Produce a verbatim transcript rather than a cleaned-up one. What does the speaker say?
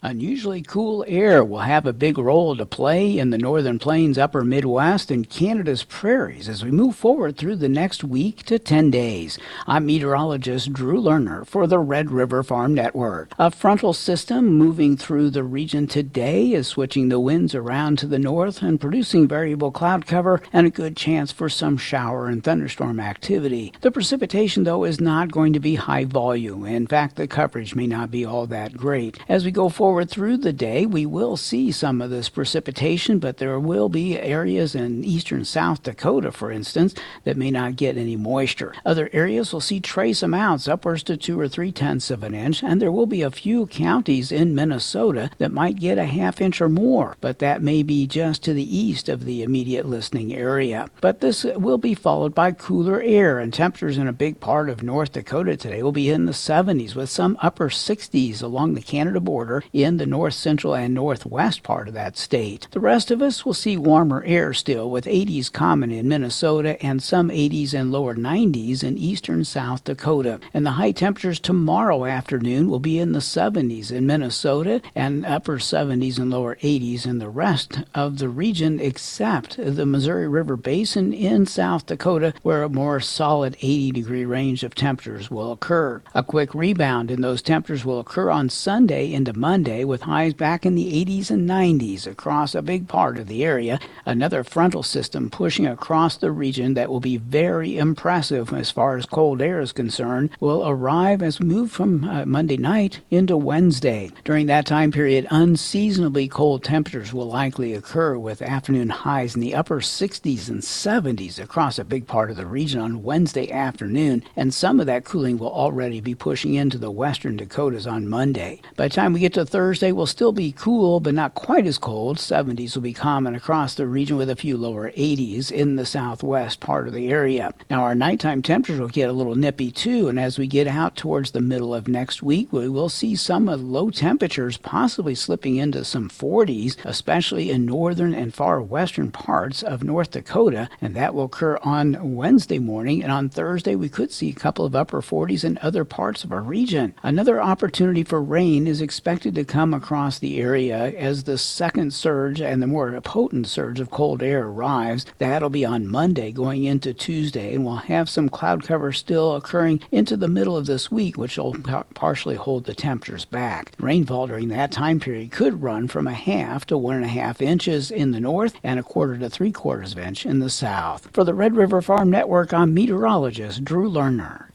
Unusually cool air will have a big role to play in the northern plains, upper Midwest, and Canada's prairies as we move forward through the next week to ten days. I'm meteorologist Drew Lerner for the Red River Farm Network. A frontal system moving through the region today is switching the winds around to the north and producing variable cloud cover and a good chance for some shower and thunderstorm activity. The precipitation, though, is not going to be high volume. In fact, the coverage may not be all that great. As we go forward through the day, we will see some of this precipitation, but there will be areas in eastern South Dakota, for instance, that may not get any moisture. Other areas will see trace amounts, upwards to two or three tenths of an inch, and there will be a few counties in Minnesota that might get a half inch or more, but that may be just to the east of the immediate listening area. But this will be followed by cooler air, and temperatures in a big part of North Dakota today will be in the seventies, with some upper sixties along the Canada border in the north central and northwest part of that state. The rest of us will see warmer air still, with eighties common in Minnesota and some eighties and lower nineties in eastern South Dakota. And the high temperatures tomorrow afternoon will be in the seventies in Minnesota and upper seventies and lower eighties in the rest of the region, except the Missouri River Basin in South Dakota, where a more solid eighty degree range of temperatures will occur. A quick rebound in those temperatures will occur on Sunday into Monday, with highs back in the eighties and nineties across a big part of the area. Another frontal system pushing across the region that will be very impressive as far as cold air is concerned will arrive as we move from uh, Monday night into Wednesday. During that time period, unseasonably cold temperatures will likely occur, with afternoon highs in the upper sixties and seventies across a big part of the region on Wednesday afternoon, and some of that cooling will already be pushing into the western Dakotas on Monday. By the time we get to Thursday, will still be cool, but not quite as cold. seventies will be common across the region, with a few lower eighties in the southwest part of the area. Now, our nighttime temperatures will get a little nippy too, and as we get out towards the middle of next week, we will see some of low temperatures possibly slipping into some forties, especially in northern and far western parts of North Dakota, and that will occur on Wednesday morning. And on Thursday, we could see a couple of upper forties in other parts of our region. Another opportunity for rain is expected to come across the area as the second surge and the more potent surge of cold air arrives. That'll be on Monday going into Tuesday, and we'll have some cloud cover still occurring into the middle of this week, which will par- partially hold the temperatures back. Rainfall during that time period could run from a half to one and a half inches in the north and a quarter to three quarters of an inch in the south. For the Red River Farm Network, I'm meteorologist Drew Lerner.